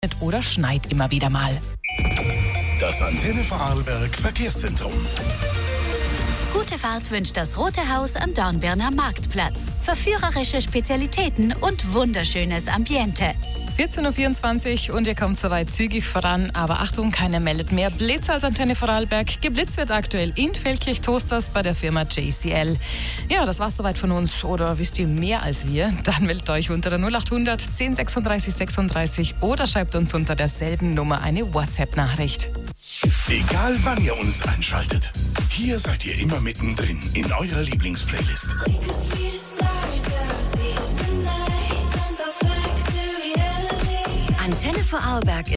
oder schneit immer wieder mal. Das Antenne Vorarlberg Verkehrszentrum. Gute Fahrt wünscht das Rote Haus am Dornbirner Marktplatz. Verführerische Spezialitäten und wunderschönes Ambiente. 14.24 Uhr und ihr kommt soweit zügig voran. Aber Achtung, keiner meldet mehr Blitz als Antenne Vorarlberg. Geblitzt wird aktuell in Feldkirch-Toasters bei der Firma JCL. Ja, das war's soweit von uns. Oder wisst ihr mehr als wir? Dann meldet euch unter der 0800 10 36 36 oder schreibt uns unter derselben Nummer eine WhatsApp-Nachricht. Egal wann ihr uns einschaltet, hier seid ihr immer mittendrin in eurer Lieblingsplaylist. Antenne Vorarlberg